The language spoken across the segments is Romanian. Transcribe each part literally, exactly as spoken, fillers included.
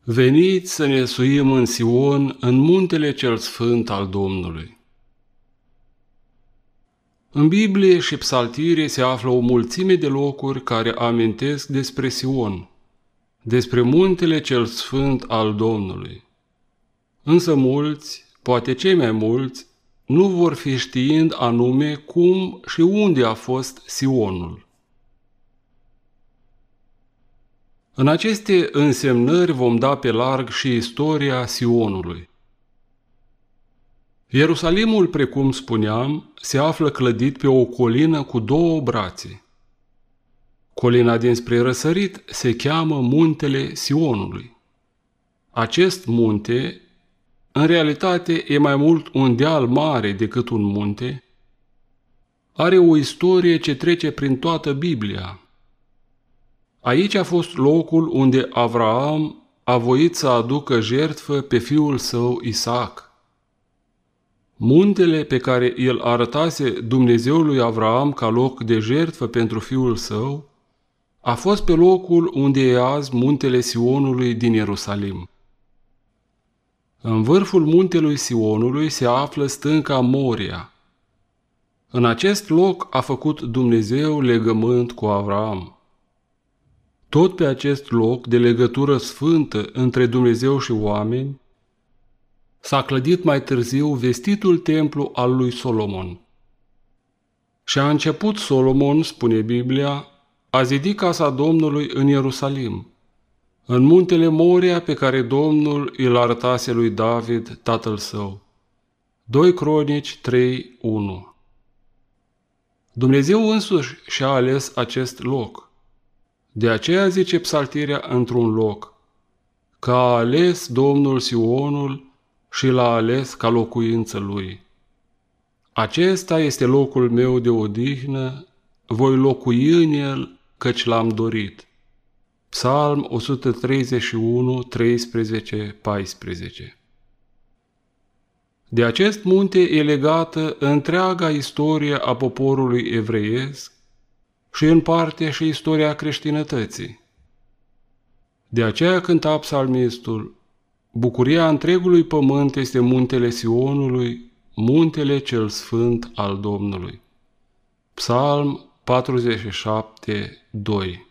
Veniți să ne suim în Sion, în muntele cel sfânt al Domnului. În Biblie și Psaltire se află o mulțime de locuri care amintesc despre Sion, despre muntele cel sfânt al Domnului. Însă mulți, poate cei mai mulți, nu vor fi știind anume cum și unde a fost Sionul. În aceste însemnări vom da pe larg și istoria Sionului. Ierusalimul, precum spuneam, se află clădit pe o colină cu două brațe. Colina dinspre răsărit se cheamă Muntele Sionului. Acest munte, în realitate, e mai mult un deal mare decât un munte, are o istorie ce trece prin toată Biblia. Aici a fost locul unde Avraam a voit să aducă jertfă pe fiul său Isaac. Muntele pe care îl arătase Dumnezeul lui Avraam ca loc de jertfă pentru fiul său a fost pe locul unde e azi muntele Sionului din Ierusalim. În vârful muntelui Sionului se află stânca Moria. În acest loc a făcut Dumnezeu legământ cu Avraam. Tot pe acest loc de legătură sfântă între Dumnezeu și oameni s-a clădit mai târziu vestitul templu al lui Solomon. Și a început Solomon, spune Biblia, a zidi casa Domnului în Ierusalim, în muntele Moria pe care Domnul îl arătase lui David, tatăl său. doi Cronici trei unu. Dumnezeu însuși și-a ales acest loc. De aceea zice Psaltirea într-un loc, că a ales Domnul Sionul și l-a ales ca locuință lui. Acesta este locul meu de odihnă, voi locui în el, căci l-am dorit. Psalm o sută treizeci și unu, treisprezece, paisprezece. De acest munte e legată întreaga istorie a poporului evreiesc și în parte și istoria creștinătății. De aceea cânta psalmistul, bucuria întregului pământ este muntele Sionului, muntele cel sfânt al Domnului. Psalm patruzeci și șapte, doi.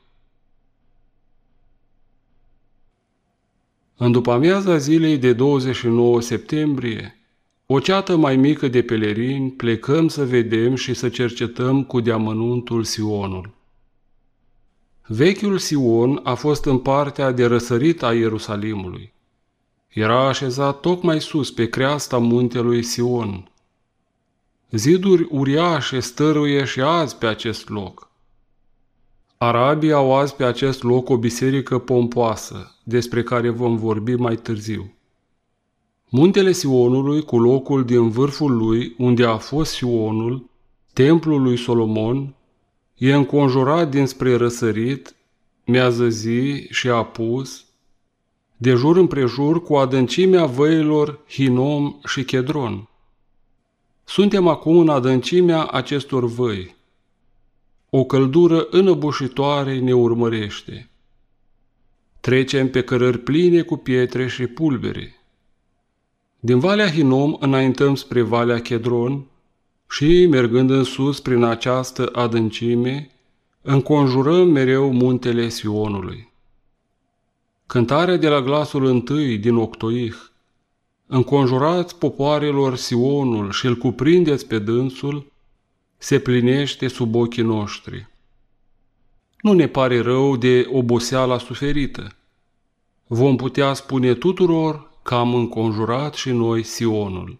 În după-amiaza zilei de douăzeci și nouă septembrie, o ceată mai mică de pelerini plecăm să vedem și să cercetăm cu deamănuntul Sionul. Vechiul Sion a fost în partea de răsărit a Ierusalimului. Era așezat tocmai sus pe creasta muntelui Sion. Ziduri uriașe stăruie și azi pe acest loc. Arabii au azi pe acest loc o biserică pompoasă, despre care vom vorbi mai târziu. Muntele Sionului, cu locul din vârful lui, unde a fost Sionul, templul lui Solomon, e înconjurat dinspre răsărit, miază zi și apus, de jur împrejur cu adâncimea văilor Hinom și Chedron. Suntem acum în adâncimea acestor văi. O căldură înăbușitoare ne urmărește. Trecem pe cărări pline cu pietre și pulbere. Din Valea Hinom înaintăm spre Valea Chedron și, mergând în sus prin această adâncime, înconjurăm mereu muntele Sionului. Cântarea de la glasul întâi din Octoih, înconjurați popoarelor Sionul și îl cuprindeți pe dânsul, se plinește sub ochii noștri. Nu ne pare rău de oboseala suferită. Vom putea spune tuturor că am înconjurat și noi Sionul.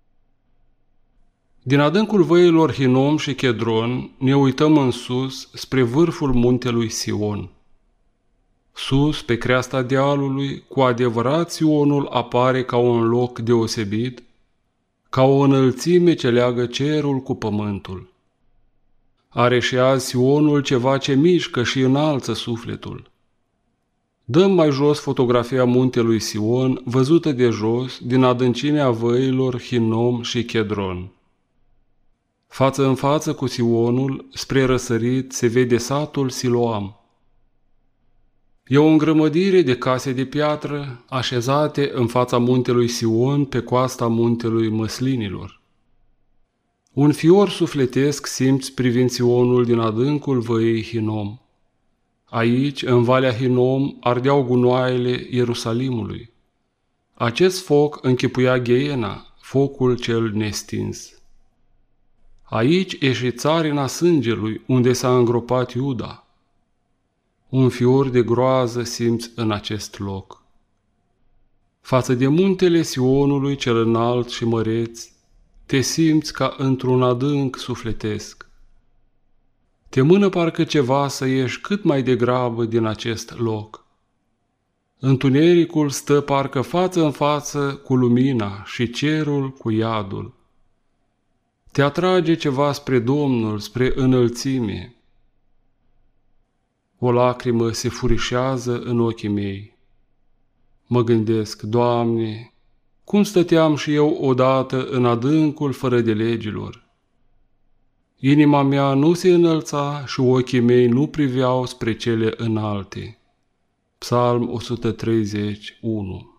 Din adâncul văilor Hinom și Chedron ne uităm în sus spre vârful muntelui Sion. Sus, pe creasta dealului, cu adevărat Sionul apare ca un loc deosebit, ca o înălțime ce leagă cerul cu pământul. Are și azi Sionul ceva ce mișcă și înalță sufletul. Dăm mai jos fotografia muntelui Sion, văzută de jos, din adâncimea văilor Hinom și Chedron. Față în față cu Sionul, spre răsărit, se vede satul Siloam. E o îngrămădire de case de piatră așezate în fața muntelui Sion pe coasta muntelui Măslinilor. Un fior sufletesc simți privind Sionul din adâncul văii Hinom. Aici, în Valea Hinom, ardeau gunoaiele Ierusalimului. Acest foc închipuia Gheena, focul cel nestins. Aici ieși țarina sângelui, unde s-a îngropat Iuda. Un fior de groază simți în acest loc. Față de muntele Sionului cel înalt și măreț, te simți ca într-un adânc sufletesc. Te mână parcă ceva să ieși cât mai degrabă din acest loc. Întunericul stă parcă față în față cu lumina și cerul cu iadul. Te atrage ceva spre Domnul, spre înălțime. O lacrimă se furișează în ochii mei. Mă gândesc, Doamne, cum stăteam și eu odată în adâncul fără de legilor. Inima mea nu se înălța și ochii mei nu priveau spre cele înalte. Psalm o sută treizeci și unu.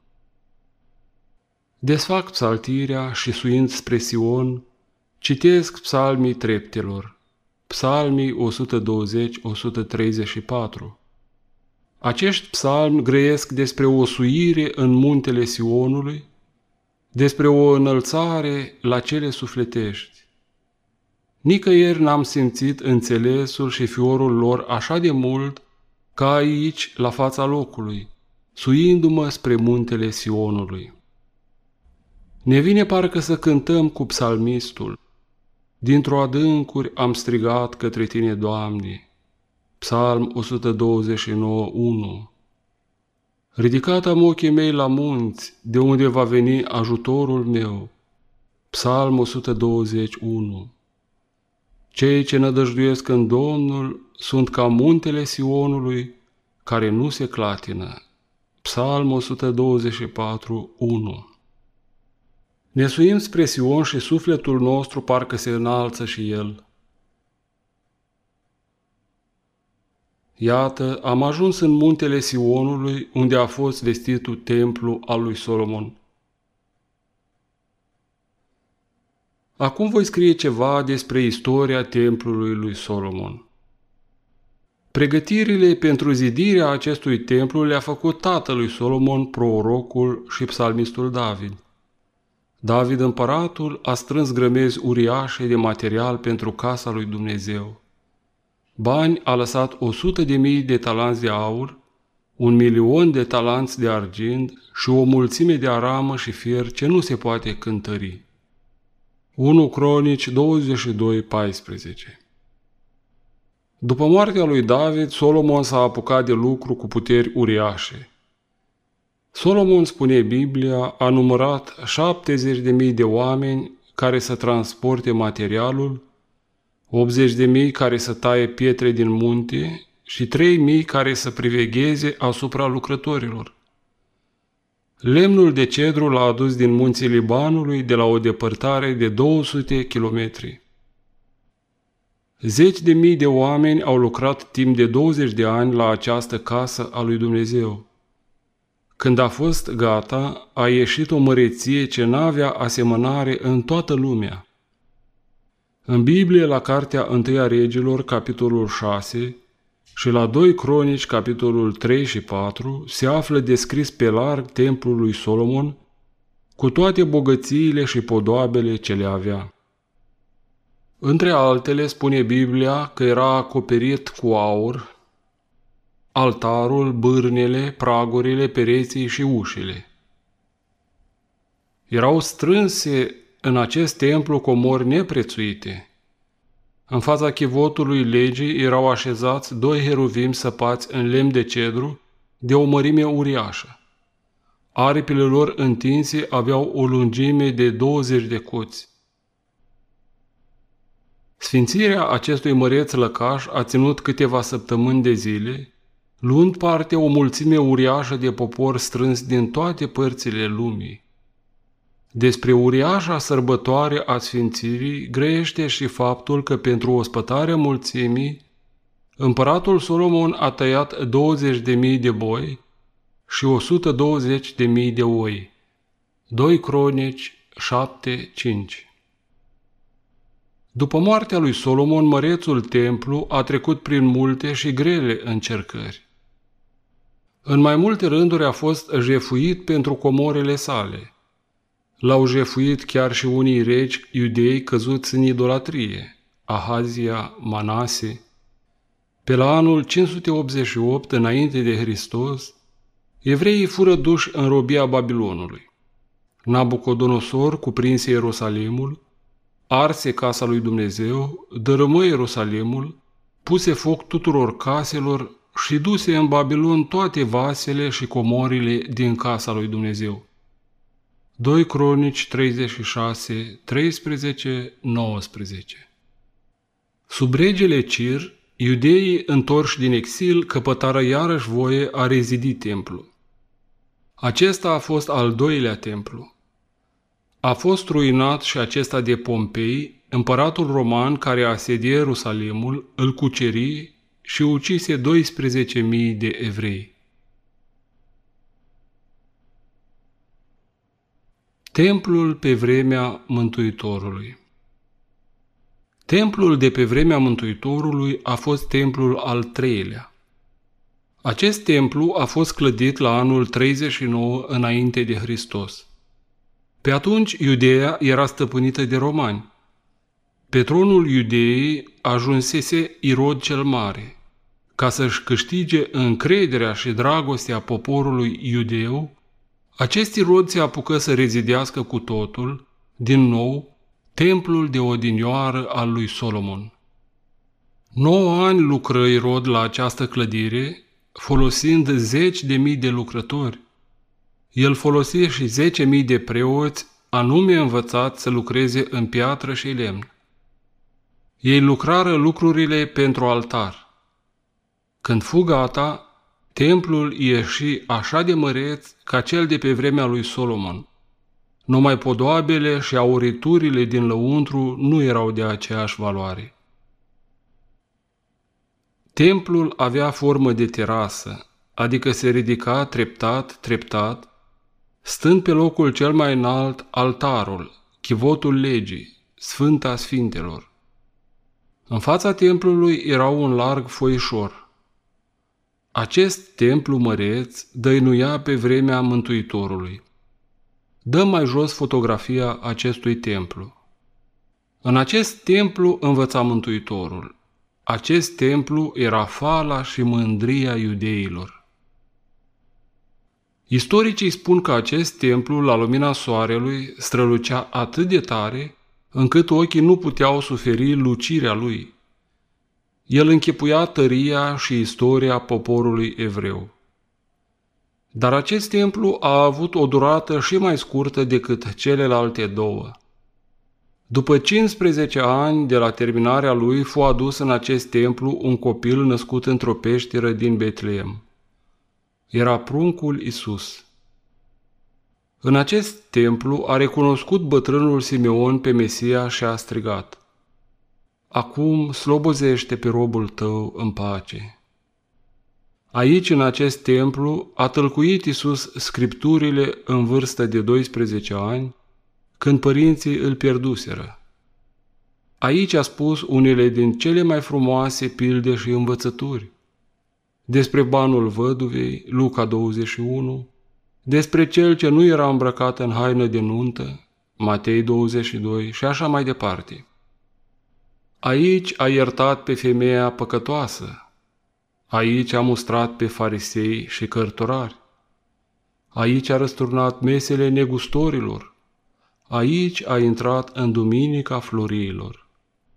Desfac psaltirea și suind spre Sion, citesc psalmii treptelor, psalmii o sută douăzeci - o sută treizeci și patru. Acești psalmi grăiesc despre o suire în muntele Sionului, despre o înălțare la cele sufletești. Nicăieri n-am simțit înțelesul și fiorul lor așa de mult ca aici, la fața locului, suindu-mă spre muntele Sionului. Ne vine parcă să cântăm cu psalmistul. Dintr-o adâncuri am strigat către Tine, Doamne. Psalm o sută douăzeci și nouă - unu. Ridicat am ochii mei la munți, de unde va veni ajutorul meu. Psalm o sută douăzeci - unu. Cei ce nădăjduiesc în Domnul sunt ca muntele Sionului, care nu se clatină. Psalm o sută douăzeci și patru - unu. Ne suim spre Sion și sufletul nostru parcă se înalță și el. Iată, am ajuns în muntele Sionului, unde a fost vestitul templu al lui Solomon. Acum voi scrie ceva despre istoria templului lui Solomon. Pregătirile pentru zidirea acestui templu le-a făcut tatălui Solomon, prorocul și psalmistul David. David împăratul a strâns grămezi uriașe de material pentru casa lui Dumnezeu. Bani a lăsat o sută de mii de talanți de aur, un milion de talanți de argint și o mulțime de aramă și fier ce nu se poate cântări. unu Cronici douăzeci și doi - paisprezece. După moartea lui David, Solomon s-a apucat de lucru cu puteri uriașe. Solomon, spune Biblia, a numărat șaptezeci de mii de oameni care să transporte materialul, optzeci de mii care să taie pietre din munte și trei mii care să privegheze asupra lucrătorilor. Lemnul de cedru l-a adus din munții Libanului de la o depărtare de două sute kilometri. Zeci de mii de oameni au lucrat timp de douăzeci de ani la această casă a lui Dumnezeu. Când a fost gata, a ieșit o măreție ce n-avea asemănare în toată lumea. În Biblie, la cartea întâia Regilor, capitolul șase, și la doi Cronici, capitolul trei și patru, se află descris pe larg templul lui Solomon, cu toate bogățiile și podoabele ce le avea. Între altele, spune Biblia că era acoperit cu aur altarul, bârnele, pragurile, pereții și ușile. Erau strânse în acest templu comori neprețuite. În fața chivotului legii erau așezați doi heruvim săpați în lemn de cedru de o mărime uriașă. Aripile lor întinse aveau o lungime de douăzeci de coți. Sfințirea acestui măreț lăcaș a ținut câteva săptămâni de zile, luând parte o mulțime uriașă de popor strâns din toate părțile lumii. Despre uriașa sărbătoare a sfințirii grăiește și faptul că pentru ospătarea mulțimii Împăratul Solomon a tăiat douăzeci de mii de boi și o sută douăzeci de mii de oi. doi Cronici șapte cinci. După moartea lui Solomon, mărețul templu a trecut prin multe și grele încercări. În mai multe rânduri a fost jefuit pentru comorile sale. L-au jefuit chiar și unii regi iudei căzuți în idolatrie, Ahazia, Manase. Pe la anul cinci sute optzeci și opt, înainte de Hristos, evreii fură duși în robia Babilonului. Nabucodonosor cuprinse Ierusalimul, arse casa lui Dumnezeu, dărâmă Ierusalimul, puse foc tuturor caselor și duse în Babilon toate vasele și comorile din casa lui Dumnezeu. doi Cronici treizeci și șase, treisprezece, nouăsprezece. Sub regele Cir, iudeii întorși din exil căpătară iarăși voie a rezidi templul. Acesta a fost al doilea templu. A fost ruinat și acesta de Pompei, împăratul roman care asedie Ierusalimul, îl cuceri și ucise douăsprezece mii de evrei. Templul pe vremea Mântuitorului. Templul de pe vremea Mântuitorului a fost templul al treilea. Acest templu a fost clădit la anul treizeci și nouă înainte de Hristos. Pe atunci Iudeea era stăpânită de romani. Pe tronul Iudeii ajunsese Irod cel Mare. Ca să-și câștige încrederea și dragostea poporului iudeu, acest Irod se apucă să rezidească cu totul, din nou, templul de odinioară al lui Solomon. Nouă ani lucră Irod la această clădire, folosind zeci de mii de lucrători. El folosi și zece mii de preoți, anume învățați să lucreze în piatră și lemn. Ei lucrară lucrurile pentru altar. Când fu gata, templul ieși așa de măreț ca cel de pe vremea lui Solomon. Numai podoabele și auriturile din lăuntru nu erau de aceeași valoare. Templul avea formă de terasă, adică se ridica treptat, treptat, stând pe locul cel mai înalt altarul, chivotul legii, Sfânta Sfintelor. În fața templului era un larg foișor. Acest templu măreț dăinuia pe vremea Mântuitorului. Dăm mai jos fotografia acestui templu. În acest templu învăța Mântuitorul. Acest templu era fala și mândria iudeilor. Istoricii spun că acest templu, la lumina soarelui, strălucea atât de tare, încât ochii nu puteau suferi lucirea lui. El închipuia tăria și istoria poporului evreu. Dar acest templu a avut o durată și mai scurtă decât celelalte două. După cincisprezece ani de la terminarea lui, fu adus în acest templu un copil născut într-o peșteră din Betleem. Era pruncul Isus. În acest templu a recunoscut bătrânul Simeon pe Mesia și a strigat: Acum slobozește pe robul tău în pace. Aici, în acest templu, a tălcuit Iisus scripturile în vârstă de doisprezece ani, când părinții îl pierduseră. Aici a spus unele din cele mai frumoase pilde și învățături. Despre banul văduvei, Luca douăzeci și unu, despre cel ce nu era îmbrăcat în haină de nuntă, Matei douăzeci și doi și așa mai departe. Aici a iertat pe femeia păcătoasă. Aici a mustrat pe farisei și cărturari. Aici a răsturnat mesele negustorilor. Aici a intrat în Duminica Florilor.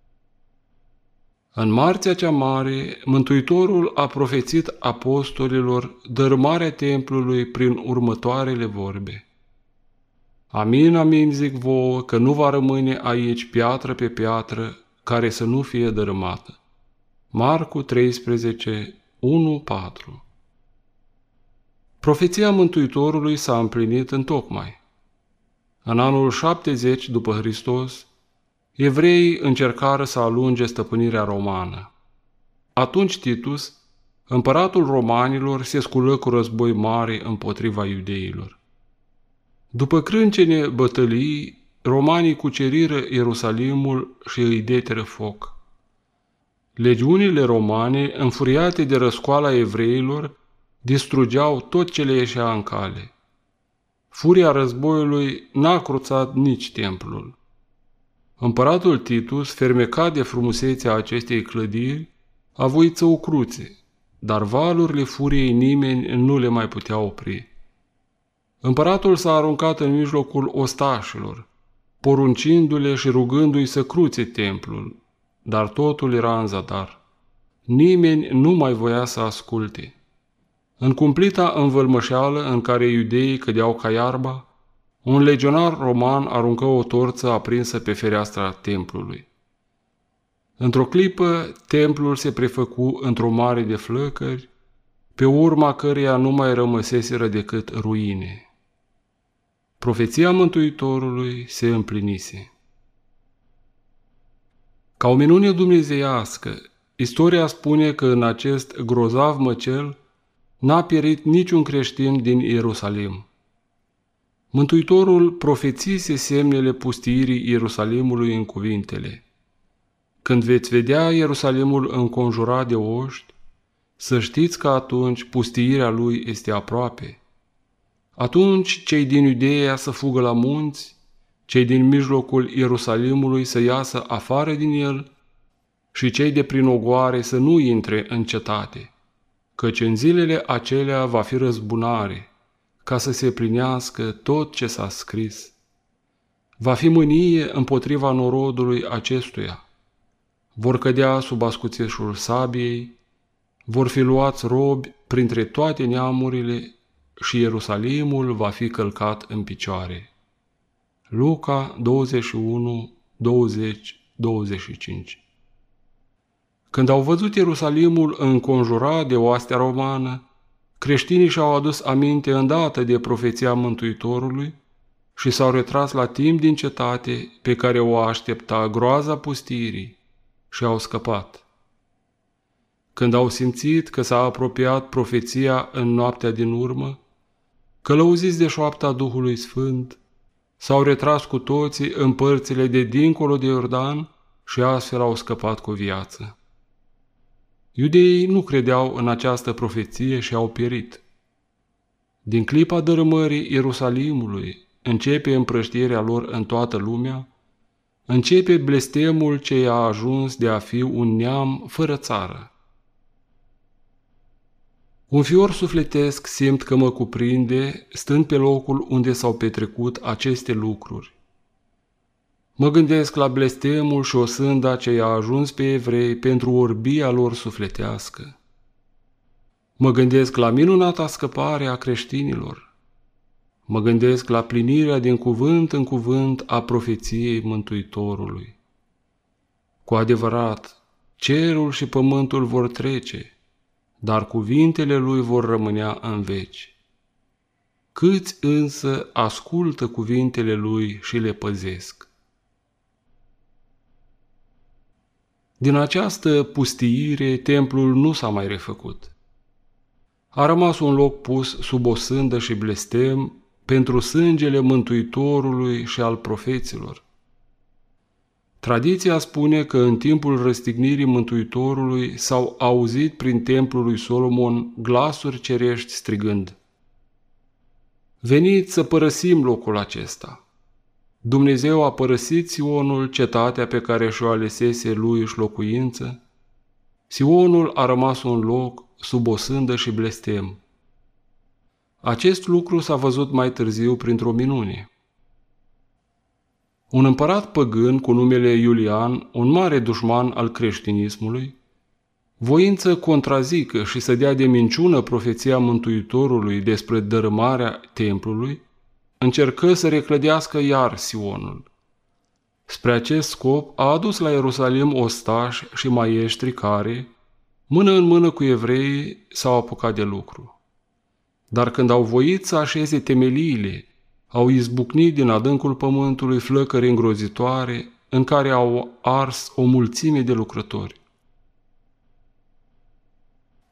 În marțea cea mare, Mântuitorul a profețit apostolilor dărâmarea templului prin următoarele vorbe: Amin, amin zic vouă că nu va rămâne aici piatră pe piatră care să nu fie dărâmată. Marcu treisprezece, unu patru. Profeția Mântuitorului s-a împlinit întocmai. În anul șaptezeci după Hristos, evreii încercară să alunge stăpânirea romană. Atunci Titus, împăratul romanilor, se sculă cu război mare împotriva iudeilor. După crâncene bătălii, romanii cuceriră Ierusalimul și îi deteră foc. Legiunile romane, înfuriate de răscoala evreilor, distrugeau tot ce le ieșea în cale. Furia războiului n-a cruțat nici templul. Împăratul Titus, fermecat de frumusețea acestei clădiri, a voit să o cruțe, dar valurile furiei nimeni nu le mai putea opri. Împăratul s-a aruncat în mijlocul ostașilor, poruncindu-le și rugându-i să cruțe templul, dar totul era în zadar. Nimeni nu mai voia să asculte. În cumplita învălmășeală în care iudeii cădeau ca iarba, un legionar roman aruncă o torță aprinsă pe fereastra templului. Într-o clipă, templul se prefăcu într-o mare de flăcări, pe urma căreia nu mai rămăseseră decât ruine. Profeția Mântuitorului se împlinise. Ca o minune dumnezeiască, istoria spune că în acest grozav măcel n-a pierit niciun creștin din Ierusalim. Mântuitorul profețise semnele pustiirii Ierusalimului în cuvintele: când veți vedea Ierusalimul înconjurat de oști, să știți că atunci pustiirea lui este aproape. Atunci cei din Iudeea să fugă la munți, cei din mijlocul Ierusalimului să iasă afară din el și cei de prin ogoare să nu intre în cetate, căci în zilele acelea va fi răzbunare, ca să se plinească tot ce s-a scris. Va fi mânie împotriva norodului acestuia. Vor cădea sub ascuțișul sabiei, vor fi luați robi printre toate neamurile și Ierusalimul va fi călcat în picioare. Luca douăzeci și unu, douăzeci, douăzeci și cinci. Când au văzut Ierusalimul înconjurat de oastea romană, creștinii și-au adus aminte îndată de profeția Mântuitorului și s-au retras la timp din cetate pe care o aștepta groaza pustirii și au scăpat. Când au simțit că s-a apropiat profeția în noaptea din urmă, călăuziți de șoapta Duhului Sfânt, s-au retras cu toții în părțile de dincolo de Iordan și astfel au scăpat cu viață. Iudeii nu credeau în această profeție și au pierit. Din clipa dărâmării Ierusalimului începe împrăștierea lor în toată lumea, începe blestemul ce i-a ajuns de a fi un neam fără țară. Un fior sufletesc simt că mă cuprinde, stând pe locul unde s-au petrecut aceste lucruri. Mă gândesc la blestemul și osânda ce i-a ajuns pe evrei pentru orbia lor sufletească. Mă gândesc la minunata scăpare a creștinilor. Mă gândesc la plinirea din cuvânt în cuvânt a profeției Mântuitorului. Cu adevărat, cerul și pământul vor trece, dar cuvintele lui vor rămânea în veci. Câți însă ascultă cuvintele lui și le păzesc? Din această pustiire, templul nu s-a mai refăcut. A rămas un loc pus sub o sândă și blestem pentru sângele Mântuitorului și al profeților. Tradiția spune că în timpul răstignirii Mântuitorului s-au auzit prin templul lui Solomon glasuri cerești strigând: veniți să părăsim locul acesta. Dumnezeu a părăsit Sionul, cetatea pe care și-o alesese lui și locuință. Sionul a rămas un loc sub o sândă și blestem. Acest lucru s-a văzut mai târziu printr-o minune. Un împărat păgân cu numele Iulian, un mare dușman al creștinismului, voind să contrazică și să dea de minciună profeția Mântuitorului despre dărâmarea templului, încercă să reclădească iar Sionul. Spre acest scop a adus la Ierusalim ostași și maieștri care, mână în mână cu evreii, s-au apucat de lucru. Dar când au voit să așeze temeliile, au izbucnit din adâncul pământului flăcări îngrozitoare în care au ars o mulțime de lucrători.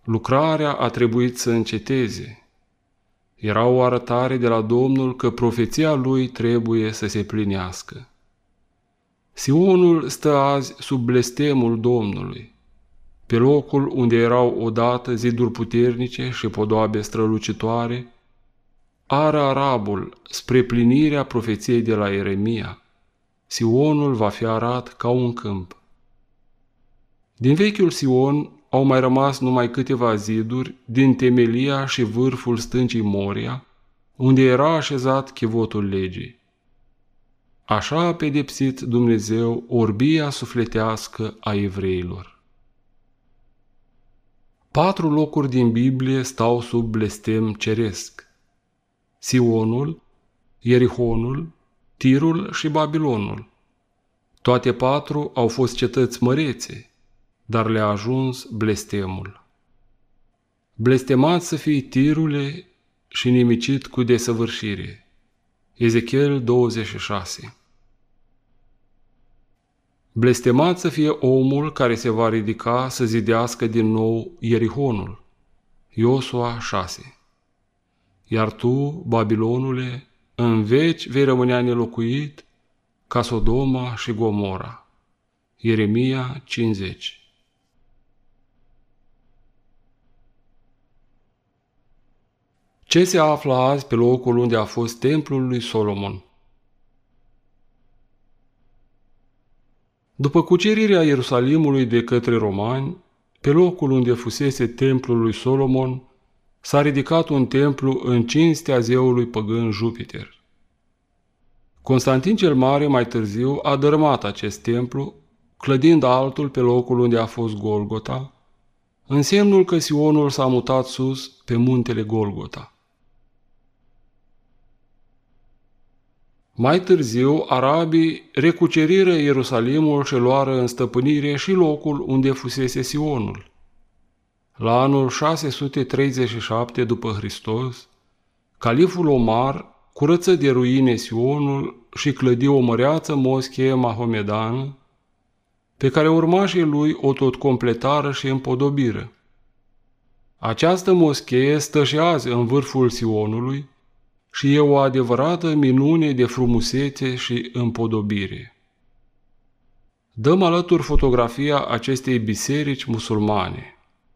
Lucrarea a trebuit să înceteze. Era o arătare de la Domnul că profeția lui trebuie să se plinească. Sionul stă azi sub blestemul Domnului, pe locul unde erau odată ziduri puternice și podoabe strălucitoare, are Arabul spre plinirea profeției de la Ieremia. Sionul va fi arat ca un câmp. Din vechiul Sion au mai rămas numai câteva ziduri din temelia și vârful stâncii Moria, unde era așezat chivotul legii. Așa a pedepsit Dumnezeu orbia sufletească a evreilor. Patru locuri din Biblie stau sub blestem ceresc: Sionul, Ierihonul, Tirul și Babilonul. Toate patru au fost cetăți mărețe, dar le-a ajuns blestemul. Blestemat să fii, Tirule, și nimicit cu desăvârșire. Ezechiel douăzeci și șase. Blestemat să fie omul care se va ridica să zidească din nou Ierihonul. Iosua șase. Iar tu, Babilonule, în veci vei rămânea nelocuit ca Sodoma și Gomora. Ieremia cincizeci. Ce se află azi pe locul unde a fost templul lui Solomon? După cucerirea Ierusalimului de către romani, pe locul unde fusese templul lui Solomon, s-a ridicat un templu în cinstea zeului păgân Jupiter. Constantin cel Mare mai târziu a dărâmat acest templu, clădind altul pe locul unde a fost Golgota, în semnul că Sionul s-a mutat sus pe muntele Golgota. Mai târziu, arabii recuceriră Ierusalimul și luară în stăpânire și locul unde fusese Sionul. La anul șase sute treizeci și șapte după Hristos, califul Omar curăță de ruine Sionul și clădi o măreață moschee mahomedană, pe care urmașii lui o tot completară și împodobiră. Această moschee stă și azi în vârful Sionului și e o adevărată minune de frumusețe și împodobire. Dăm alături fotografia acestei biserici musulmane.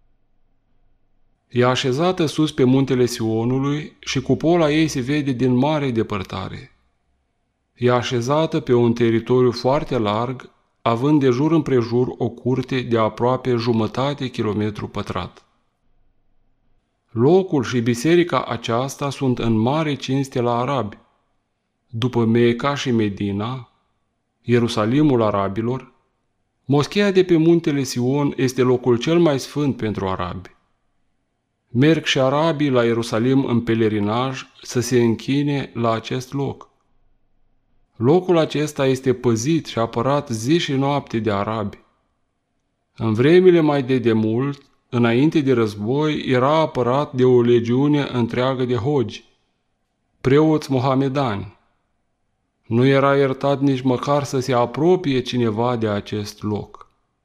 E așezată sus pe muntele Sionului și cupola ei se vede din mare depărtare. E așezată pe un teritoriu foarte larg, având de jur împrejur o curte de aproape jumătate kilometru pătrat. Locul și biserica aceasta sunt în mare cinste la arabi. După Meca și Medina, Ierusalimul arabilor, moscheea de pe muntele Sion este locul cel mai sfânt pentru arabi. Merg și arabii la Ierusalim în pelerinaj să se închine la acest loc. Locul acesta este păzit și apărat zi și noapte de arabi. În vremile mai de demult, înainte de război, era apărat de o legiune întreagă de hogi, preoți mohamedani. Nu era iertat nici măcar să se apropie cineva de acest loc.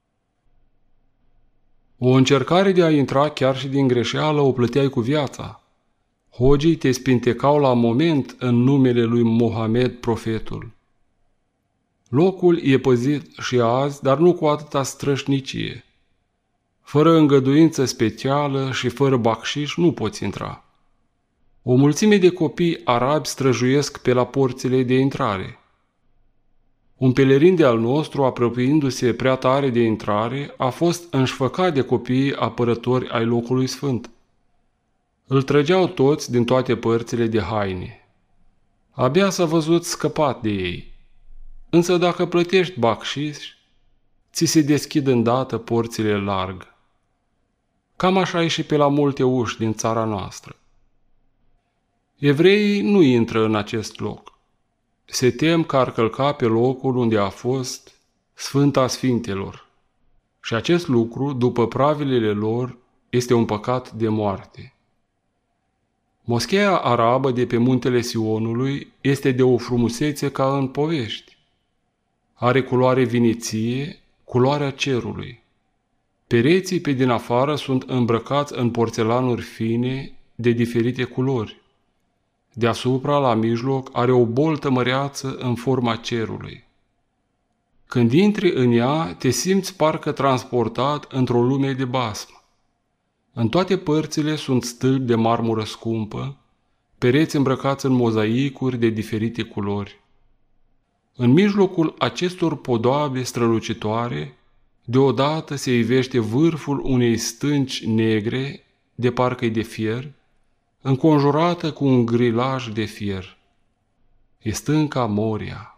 O încercare de a intra chiar și din greșeală o plăteai cu viața. Hogii te spintecau la moment în numele lui Mohamed, profetul. Locul e păzit și azi, dar nu cu atâta strășnicie. Fără îngăduință specială și fără bacșiș nu poți intra. O mulțime de copii arabi străjuiesc pe la porțile de intrare. Un pelerin de al nostru, apropiindu-se prea tare de intrare, a fost înșfăcat de copiii apărători ai locului sfânt. Îl trăgeau toți din toate părțile de haine. Abia s-a văzut scăpat de ei. Însă dacă plătești bacșiș, ți se deschid îndată porțile larg. Cam așa e și pe la multe uși din țara noastră. Evreii nu intră în acest loc. Se tem că ar călca pe locul unde a fost Sfânta Sfintelor. Și acest lucru, după pravilele lor, este un păcat de moarte. Moscheea arabă de pe muntele Sionului este de o frumusețe ca în povești. Are culoare vineție, culoarea cerului. Pereții pe din afară sunt îmbrăcați în porțelanuri fine de diferite culori. Deasupra, la mijloc, are o boltă măreață în forma cerului. Când intri în ea, te simți parcă transportat într-o lume de basm. În toate părțile sunt stâlpi de marmură scumpă, pereți îmbrăcați în mozaicuri de diferite culori. În mijlocul acestor podoabe strălucitoare, deodată se ivește vârful unei stânci negre, de parcă-i de fier, înconjurată cu un grilaj de fier. E stânca Moria.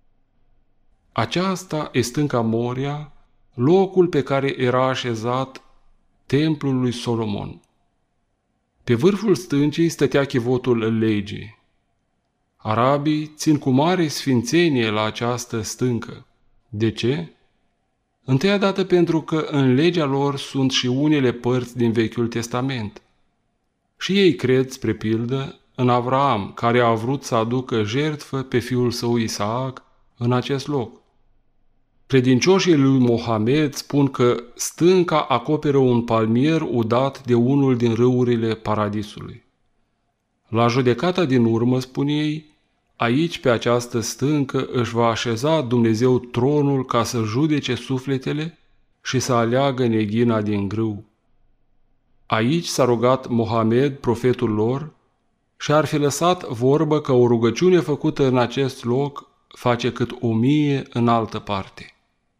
Aceasta e stânca Moria, locul pe care era așezat templul lui Solomon. Pe vârful stâncii stătea chivotul legii. Arabii țin cu mare sfințenie la această stâncă. De ce? Întâia dată pentru că în legea lor sunt și unele părți din Vechiul Testament. Și ei cred, spre pildă, în Avraam, care a vrut să aducă jertfă pe fiul său Isaac în acest loc. Credincioșii lui Mohamed spun că stânca acoperă un palmier udat de unul din râurile paradisului. La judecata din urmă, spun ei, aici pe această stâncă își va așeza Dumnezeu tronul ca să judece sufletele și să aleagă neghina din grâu. Aici s-a rugat Mohamed, profetul lor, și ar fi lăsat vorbă că o rugăciune făcută în acest loc face cât o mie în altă parte.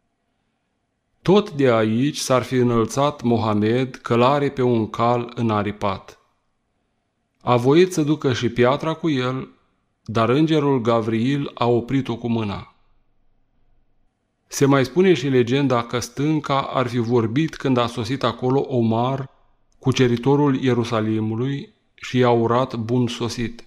Tot de aici s-ar fi înălțat Mohamed călare pe un cal înaripat. A voit să ducă și piatra cu el, dar îngerul Gavriil a oprit-o cu mâna. Se mai spune și legenda că stânca ar fi vorbit când a sosit acolo Omar, cuceritorul Ierusalimului, și i-a urat bun sosit.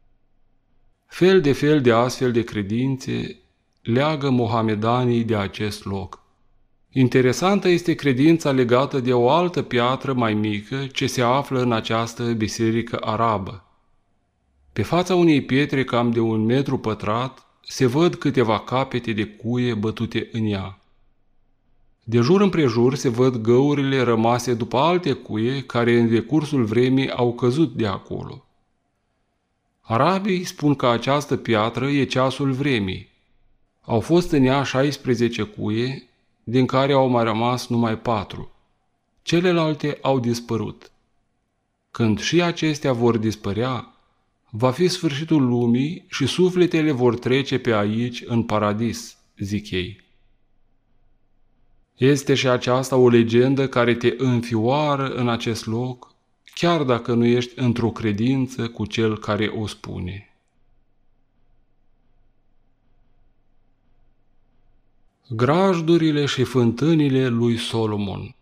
Fel de fel de astfel de credințe leagă mohamedanii de acest loc. Interesantă este credința legată de o altă piatră mai mică ce se află în această biserică arabă. Pe fața unei pietre cam de un metru pătrat se văd câteva capete de cuie bătute în ea. De jur împrejur se văd găurile rămase după alte cuie care în decursul vremii au căzut de acolo. Arabii spun că această piatră e ceasul vremii. Au fost în ea șaisprezece cuie, din care au mai rămas numai patru. Celelalte au dispărut. Când și acestea vor dispărea, va fi sfârșitul lumii și sufletele vor trece pe aici în paradis, zic ei. Este și aceasta o legendă care te înfioară în acest loc, chiar dacă nu ești într-o credință cu cel care o spune. Grajdurile și fântânile lui Solomon.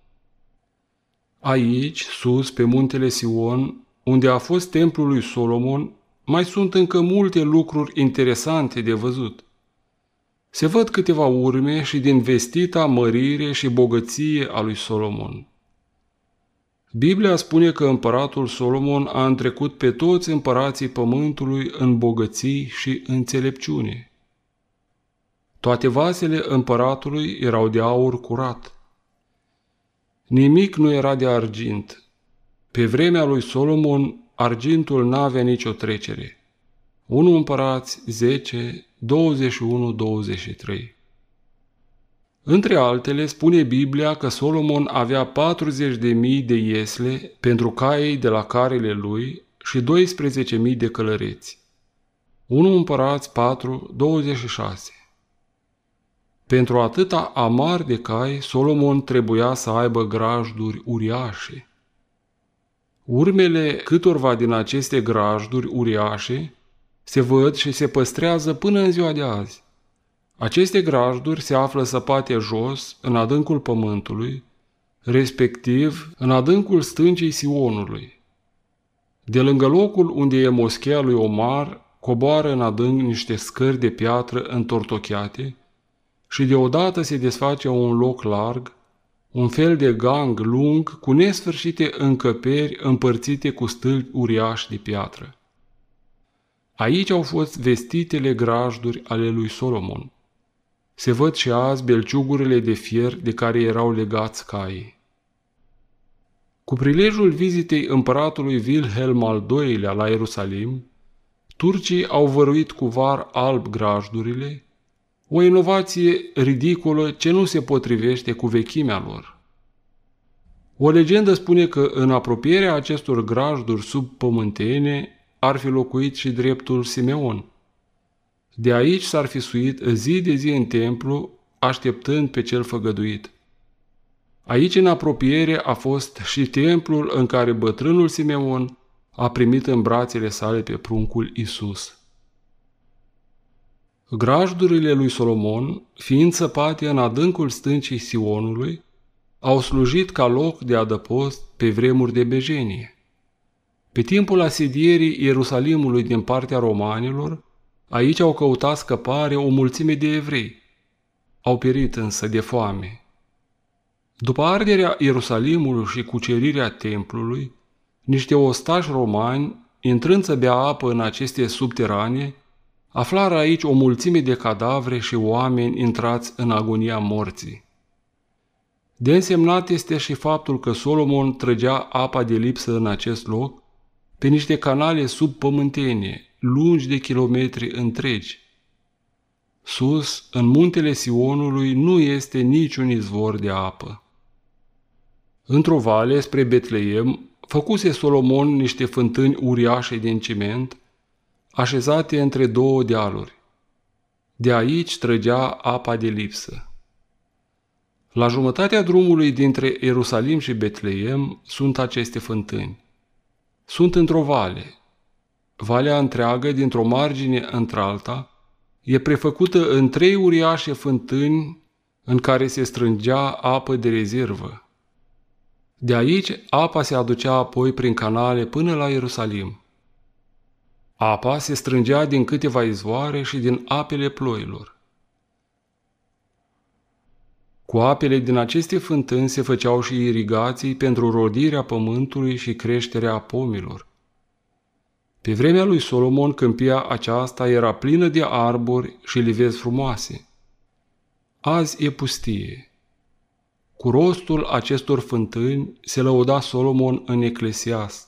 Aici, sus, pe muntele Sion, unde a fost templul lui Solomon, mai sunt încă multe lucruri interesante de văzut. Se văd câteva urme și din vestita mărire și bogăție a lui Solomon. Biblia spune că împăratul Solomon a întrecut pe toți împărații pământului în bogății și înțelepciune. Toate vasele împăratului erau de aur curat. Nimic nu era de argint. Pe vremea lui Solomon, argintul n-avea nicio trecere. unu Împărați zece, douăzeci și unu douăzeci și trei. Între altele, spune Biblia că Solomon avea patruzeci de mii de iesle pentru caii de la carele lui și doisprezece mii de călăreți. unu Împărați patru, douăzeci și șase. Pentru atâta amar de cai, Solomon trebuia să aibă grajduri uriașe. Urmele câtorva din aceste grajduri uriașe se văd și se păstrează până în ziua de azi. Aceste grajduri se află săpate jos, în adâncul pământului, respectiv în adâncul stâncii Sionului. De lângă locul unde e moschea lui Omar, coboară în adânc niște scări de piatră întortocheate și deodată se desface un loc larg, un fel de gang lung cu nesfârșite încăperi împărțite cu stâlpi uriași de piatră. Aici au fost vestitele grajduri ale lui Solomon. Se văd și azi belciugurile de fier de care erau legați caii. Cu prilejul vizitei împăratului Wilhelm al doilea la Ierusalim, turcii au văruit cu var alb grajdurile, o inovație ridicolă ce nu se potrivește cu vechimea lor. O legendă spune că în apropierea acestor grajduri subpământene ar fi locuit și dreptul Simeon. De aici s-ar fi suit zi de zi în templu, așteptând pe cel făgăduit. Aici, în apropiere, a fost și templul în care bătrânul Simeon a primit în brațele sale pe pruncul Isus. Grajdurile lui Solomon, fiind săpate în adâncul stâncii Sionului, au slujit ca loc de adăpost pe vremuri de bejenie. Pe timpul asedierii Ierusalimului din partea romanilor, aici au căutat scăpare o mulțime de evrei. Au pierit însă de foame. După arderea Ierusalimului și cucerirea templului, niște ostași romani, intrând să bea apă în aceste subterane, aflară aici o mulțime de cadavre și oameni intrați în agonia morții. De însemnat este și faptul că Solomon trăgea apa de lipsă în acest loc pe niște canale subpământene, lungi de kilometri întregi. Sus, în muntele Sionului, nu este niciun izvor de apă. Într-o vale spre Betleem, făcuse Solomon niște fântâni uriașe din ciment, așezate între două dealuri. De aici trăgea apa de lipsă. La jumătatea drumului dintre Ierusalim și Betleem sunt aceste fântâni. Sunt într-o vale. Valea întreagă, dintr-o margine într-alta, e prefăcută în trei uriașe fântâni în care se strângea apă de rezervă. De aici, apa se aducea apoi prin canale până la Ierusalim. Apa se strângea din câteva izvoare și din apele ploilor. Cu apele din aceste fântâni se făceau și irigații pentru rodirea pământului și creșterea pomilor. Pe vremea lui Solomon, câmpia aceasta era plină de arbori și livezi frumoase. Azi e pustie. Cu rostul acestor fântâni se lăuda Solomon în Eclesiast.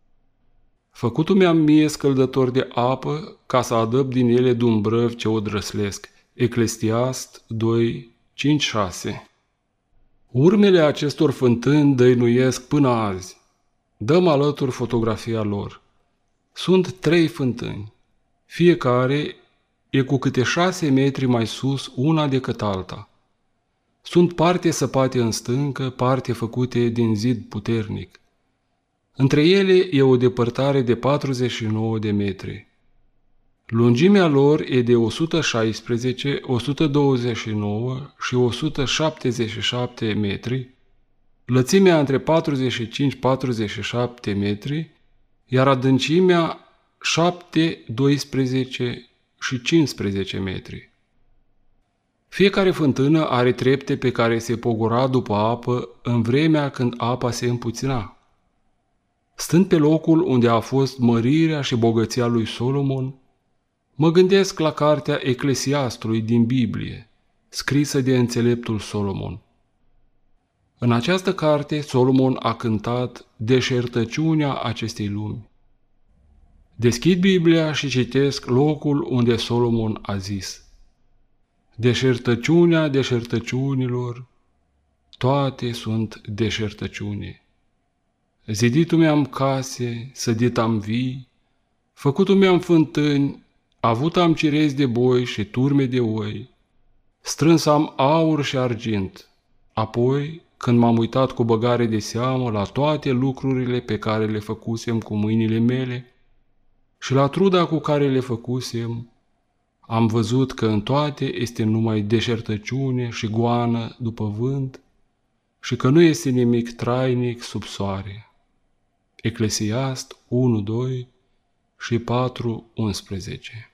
Făcutu mi-am mie scăldător de apă ca să adăp din ele dumbrăvi ce o drăslesc. Eclesiast doi, cinci șase. Urmele acestor fântâni dăinuiesc până azi. Dăm alături fotografia lor. Sunt trei fântâni. Fiecare e cu câte șase metri mai sus una decât alta. Sunt parte săpate în stâncă, parte făcute din zid puternic. Între ele e o depărtare de patruzeci și nouă de metri. Lungimea lor e de o sută șaisprezece, o sută douăzeci și nouă și o sută șaptezeci și șapte metri, lățimea între patruzeci și cinci - patruzeci și șapte metri, iar adâncimea șapte, doisprezece și cincisprezece metri. Fiecare fântână are trepte pe care se pogora după apă în vremea când apa se împuțina. Stând pe locul unde a fost mărirea și bogăția lui Solomon, mă gândesc la cartea Eclesiastului din Biblie, scrisă de înțeleptul Solomon. În această carte, Solomon a cântat deșertăciunea acestei lumi. Deschid Biblia și citesc locul unde Solomon a zis: deșertăciunea deșertăciunilor, toate sunt deșertăciune. Ziditu mi-am case, sădit am vii, făcutu mi-am fântâni, avut am cirezi de boi și turme de oi, strâns am aur și argint. Apoi, când m-am uitat cu băgare de seamă la toate lucrurile pe care le făcusem cu mâinile mele și la truda cu care le făcusem, am văzut că în toate este numai deșertăciune și goană după vânt și că nu este nimic trainic sub soare. Eclesiast unu doi și patru unsprezece.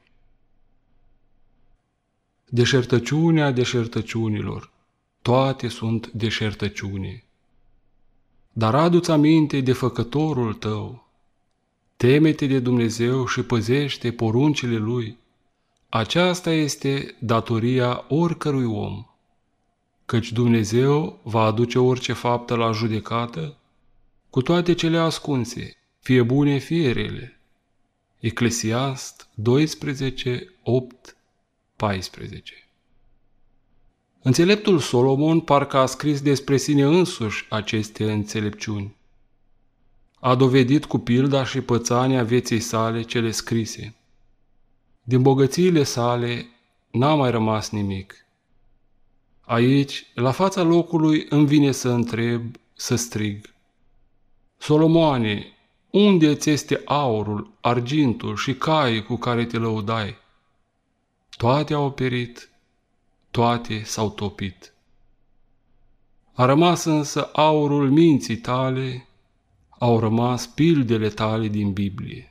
Deșertăciunea deșertăciunilor, toate sunt deșertăciune. Dar adu-ți aminte de Făcătorul tău, teme-te de Dumnezeu și păzește poruncile Lui. Aceasta este datoria oricărui om, căci Dumnezeu va aduce orice faptă la judecată cu toate cele ascunse, fie bune, fie rele. Eclesiast doisprezece, opt, paisprezece. Înțeleptul Solomon parcă a scris despre sine însuși aceste înțelepciuni. A dovedit cu pilda și pățania vieții sale cele scrise. Din bogățiile sale n-a mai rămas nimic. Aici, la fața locului, îmi vine să întreb, să strig: Solomoane, unde ți este aurul, argintul și caii cu care te lăudai? Toate au perit, toate s-au topit. A rămas însă aurul minții tale, au rămas pildele tale din Biblie.